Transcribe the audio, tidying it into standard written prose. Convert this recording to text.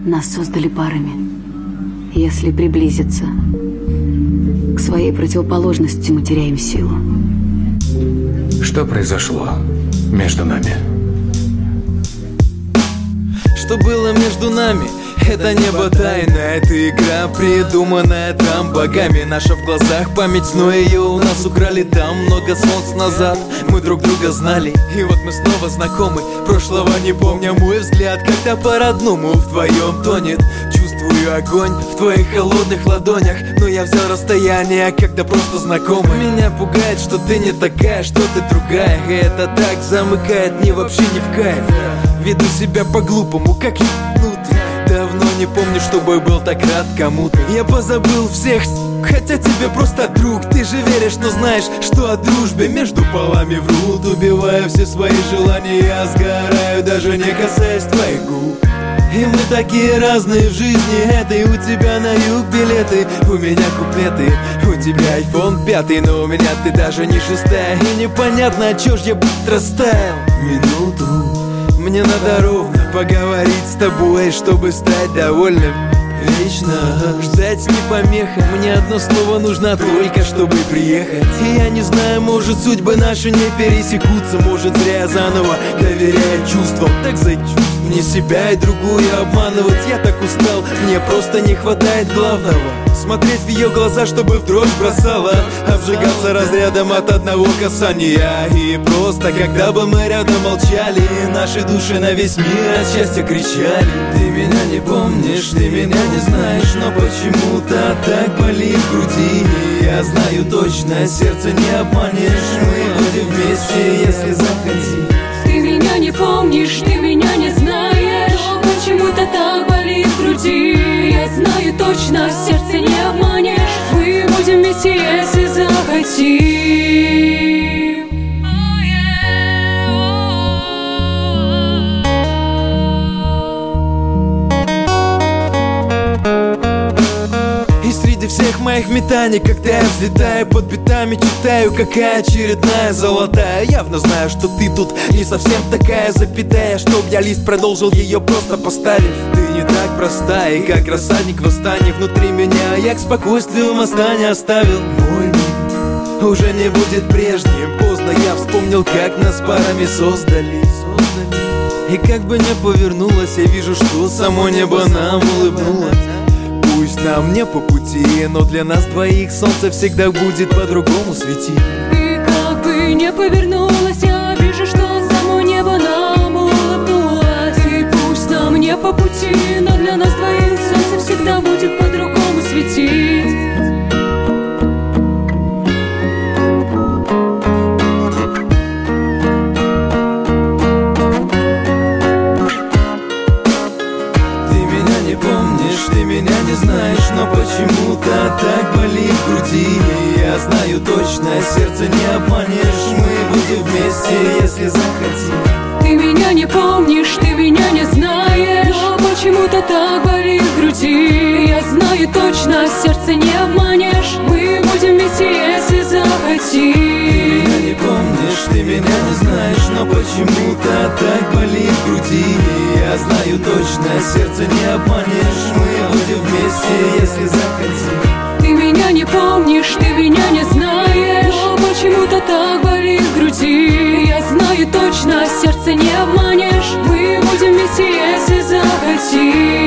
Нас создали парами. Если приблизиться к своей противоположности, мы теряем силу. Что произошло между нами? Что было между нами? Это небо тайна, это игра, придуманная там богами. Наша в глазах память, но ее у нас украли там много солнц назад. Мы друг друга знали, и вот мы снова знакомы. Прошлого не помня, мой взгляд как-то по-родному в твоем тонет. Чувствую огонь в твоих холодных ладонях, но я взял расстояние, когда просто знакомы. Меня пугает, что ты не такая, что ты другая. И это так замыкает, мне вообще не в кайф. Веду себя по-глупому, как ебнутый. Давно не помню, чтобы был так рад кому-то. Я позабыл всех, хотя тебе просто друг. Ты же веришь, но знаешь, что о дружбе между полами врут. Убиваю все свои желания, я сгораю, даже не касаясь твоих губ. И мы такие разные в жизни этой. У тебя на юг билеты, у меня куплеты. У тебя iPhone 5, но у меня ты даже не 6-я. И непонятно, чё ж я растаял. Минуту, мне надо ровно поговорить с тобой, чтобы стать довольным. Вечно ждать не помеха. Мне одно слово нужно только, чтобы приехать. И я не знаю, может судьбы наши не пересекутся. Может зря я заново доверяю чувствам. Так зачем мне себя и другую обманывать? Я так устал, мне просто не хватает главного. Смотреть в ее глаза, чтобы в дрожь бросала. Обжигаться разрядом от одного касания. И просто, когда бы мы рядом молчали, наши души на весь мир от счастья кричали. Ты меня не помнишь, ты меня не знаешь, но почему-то так болит в груди. Я знаю точно, сердце не обманешь. Мы будем вместе, если захотим. Ты меня не помнишь, ты меня не знаешь, но почему-то так болит в груди. Я знаю точно, сердце не обманешь. Мы будем вместе, если захотим. Всех моих метаний, когда я взлетаю под битами, читаю, какая очередная золотая. Явно знаю, что ты тут не совсем такая запятая, чтоб я лист продолжил ее просто поставив. Ты не так простая, и как рассадник восстания внутри меня. Я к спокойствию моста не оставил. Мой мир уже не будет прежним. Поздно я вспомнил, как нас парами создали. И как бы ни повернулась, я вижу, что само небо нам улыбнулось. Пусть нам не по пути, но для нас двоих солнце всегда будет по-другому светить. И как бы не повернулась, я вижу, что само небо нам улыбнулось. И пусть нам не по пути, но для нас двоих солнце всегда будет по-другому светить. Ты меня не знаешь, но почему-то так болит в груди. Я знаю точно, сердце не обманешь. Мы будем вместе, если захотим. Ты меня не помнишь, ты меня не знаешь, но почему-то так болит в груди. Я знаю точно, сердце не обманешь. Мы будем вместе, если захотим. Ты меня не помнишь, ты меня не знаешь, но почему-то так болит в груди. Я знаю точно, сердце не обманешь. Мы будем вместе, если захотим. Ты меня не помнишь, ты меня не знаешь, но почему-то так болит в груди. Я знаю точно, сердце не обманешь. Мы будем вместе, если захотим.